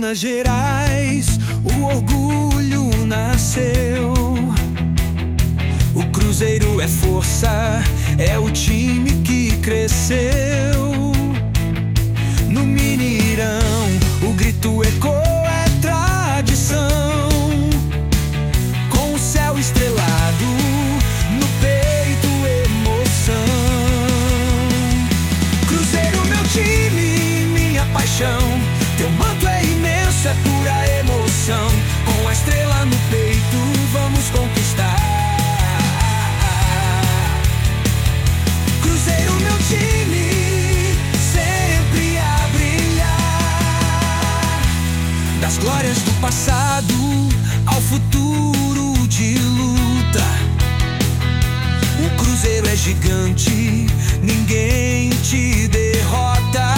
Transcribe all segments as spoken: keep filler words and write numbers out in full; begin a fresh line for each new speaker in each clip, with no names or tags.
Minas Gerais, o orgulho nasceu. O Cruzeiro é força, é o time que cresceu. No Mineirão, o grito ecoa, é tradição. Com o céu estrelado, no peito emoção. Cruzeiro, meu time, minha paixão. Teu manto é imenso, é pura emoção. Com a estrela no peito, vamos conquistar. Cruzeiro, meu time, sempre a brilhar. Das glórias do passado ao futuro de luta. O Cruzeiro é gigante, ninguém te derrota.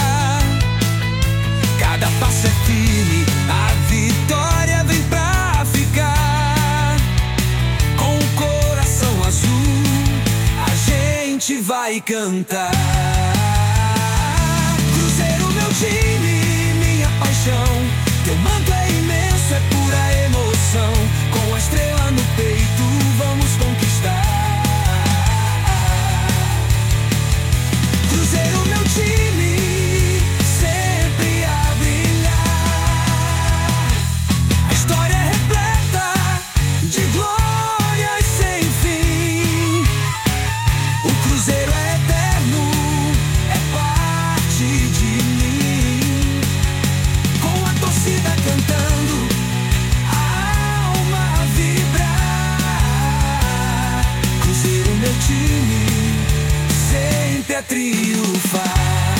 Cada passo é firme, a vitória vem pra ficar. Com o coração azul, a gente vai cantar. Cruzeiro, meu time, minha paixão. Teu manto é imenso, é pura emoção. Com a estrela no peito, vamos conquistar. Cruzeiro, meu time, sempre a brilhar. A história é repleta de glórias sem fim. O Cruzeiro é eterno, é parte de mim. Com a torcida cantando, a alma vibrar. Cruzeiro, meu time, sempre a triunfar.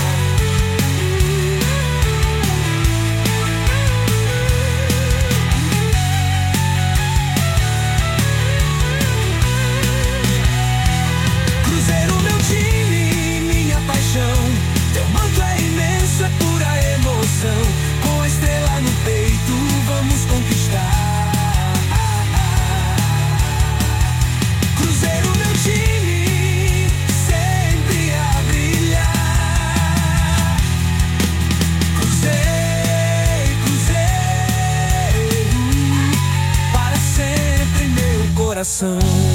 Cruzeiro, meu time, minha paixão. Teu manto é imenso, é pura emoção. Com a estrela no peito, vamos conquistar. Cruzeiro, meu time, sempre a brilhar. Cruzeiro, Cruzeiro, para sempre meu coração.